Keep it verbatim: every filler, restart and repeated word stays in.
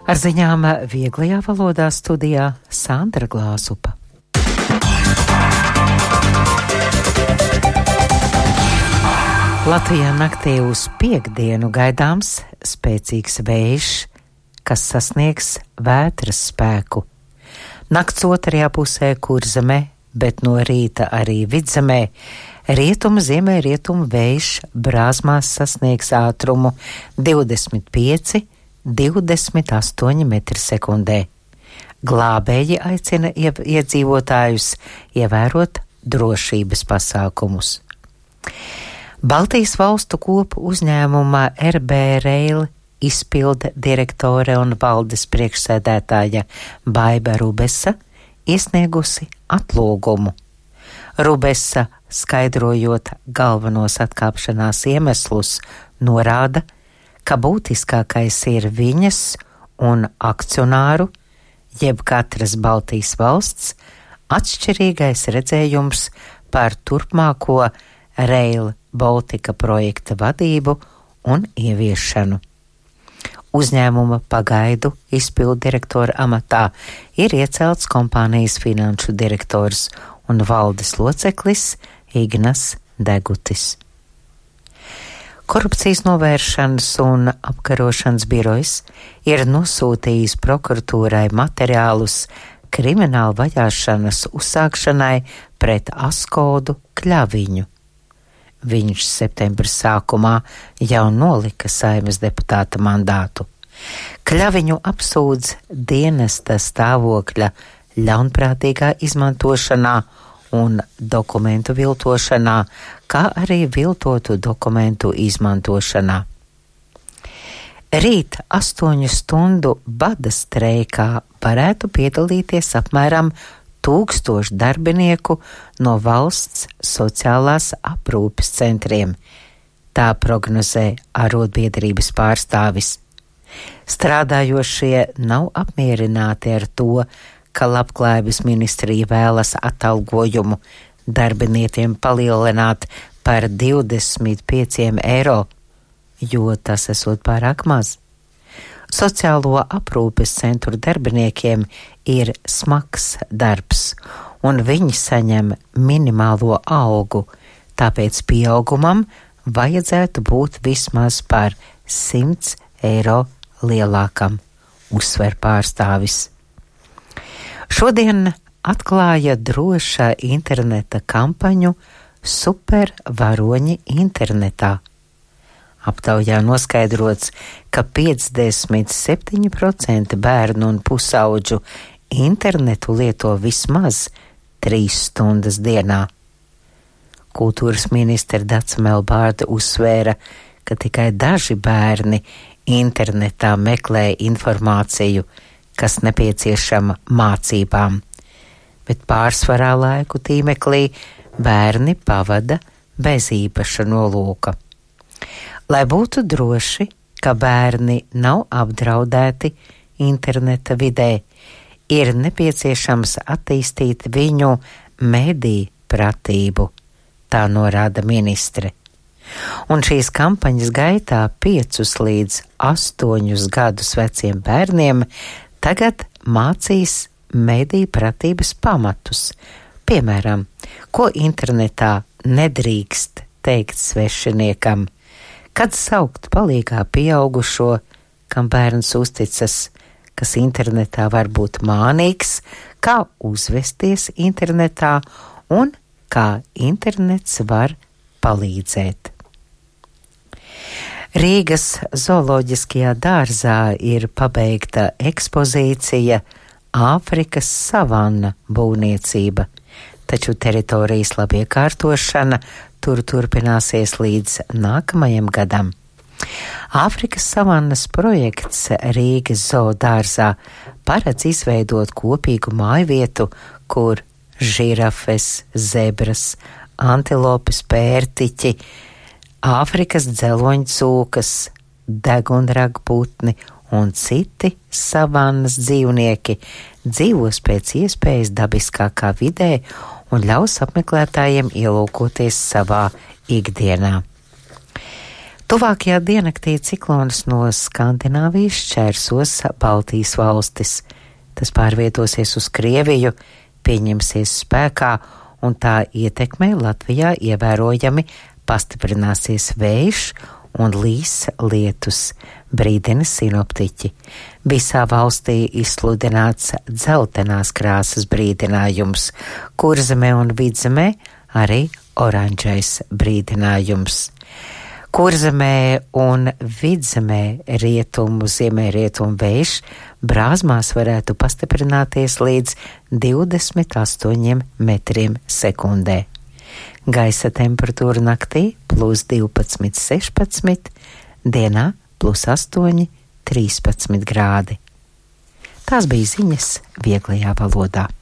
Ar ziņām vieglajā valodā studijā Sandra Glāzupa. Latvijā naktī uz piektdienu gaidāms spēcīgs vējš, kas sasniegs vētras spēku. Nakts otrajā pusē Kurzemē, bet no rīta arī Vidzemē, rietumu ziemeļrietumu vējš Brāzmās sasniegs ātrumu divdesmit pieci līdz divdesmit astoņi metri sekundē. Glābēji aicina iedzīvotājus ievērot drošības pasākumus. Baltijas valstu kopu uzņēmuma R B Rail izpilde direktore un valdes priekšsēdētāja Baiba Rubesa iesniegusi atlūgumu. Rubesa, skaidrojot galvenos atkāpšanās iemeslus, norāda, ka būtiskākais ir viņas un akcionāru, jeb katras Baltijas valsts, atšķirīgais redzējums par turpmāko Rail Baltica projekta vadību un ieviešanu. Uzņēmuma pagaidu izpilddirektora amatā ir iecelts kompānijas finanšu direktors un valdes loceklis Ignas Degutis. Korupcijas novēršanas un apkarošanas birojs ir nosūtījis prokuratūrai materiālus krimināla vajāšanas uzsākšanai pret Askodu Kļaviņu. Viņš septembra sākumā jau nolika Saeimas deputāta mandātu. Kļaviņu apsūdz dienesta stāvokļa ļaunprātīgā izmantošanā un dokumentu viltošanā, kā arī viltotu dokumentu izmantošanā. Rīt astoņu stundu bada streikā varētu piedalīties apmēram tūkstoši darbinieku no valsts sociālās aprūpes centriem, tā prognozē arotbiedrības pārstāvis. Strādājošie nav apmierināti ar to, ka Labklājības ministrija vēlas atalgojumu darbiniekiem palielināt par divdesmit pieciem eiro, jo tas esot pārāk maz. Sociālo aprūpes centru darbiniekiem ir smags darbs, un viņi saņem minimālo algu, tāpēc pieaugumam vajadzētu būt vismaz par simts eiro lielākam, uzsver pārstāvis. Šodien atklāja droša interneta kampaņu Supervaroņi internetā. Aptaujā noskaidrots, ka piecdesmit septiņi procenti bērnu un pusaudžu internetu lieto vismaz trīs stundas dienā. Kultūras ministre Dace Melbārde uzsvēra, ka tikai daži bērni internetā meklē informāciju, kas nepieciešama mācībām, bet pārsvarā laiku tīmeklī bērni pavada bez īpaša nolūka. Lai būtu droši, ka bērni nav apdraudēti interneta vidē, ir nepieciešams attīstīt viņu mediju pratību, tā norāda ministre. Un šīs kampaņas gaitā piecus līdz astoņus gadus veciem bērniem tagad mācīs mediju pratības pamatus. Piemēram, ko internetā nedrīkst teikt svešiniekam, kad saukt palīgā pieaugušo, kam bērns uzticas, kas internetā var būt mānīgs, kā uzvesties internetā un kā internets var palīdzēt. Rīgas zooloģiskajā dārzā ir pabeigta ekspozīcija Āfrikas savanna būvniecība, taču teritorijas labiekārtošana tur turpināsies līdz nākamajam gadam. Āfrikas savannas projekts Rīgas zoodārzā paredz izveidot kopīgu mājvietu, kur žirafes, zebras, antilopes, pērtiķi, Āfrikas dzeloņcūkas, degunragputni un citi savannas dzīvnieki dzīvos pēc iespējas dabiskākā vidē un ļaus apmeklētājiem ielūkoties savā ikdienā. Tuvākajā diennaktī ciklons no Skandināvijas šķērsos Baltijas valstis. Tas pārvietosies uz Krieviju, pieņemsies spēkā, un tā ietekmē Latvijā ievērojami pastiprināsies vējš un līs lietus, brīdina sinoptiķi. Visā valstī izsludināts dzeltenās krāsas brīdinājums, Kurzemē un Vidzemē arī oranžais brīdinājums. Kurzemē un Vidzemē rietumu, ziemeļrietumu vējš brāzmās varētu pastiprināties līdz divdesmit astoņiem metriem sekundē. Gaisa temperatūra naktī plus divpadsmit, sešpadsmit, dienā plus astoņi, trīspadsmit grādi. Tās bija ziņas vieglajā valodā.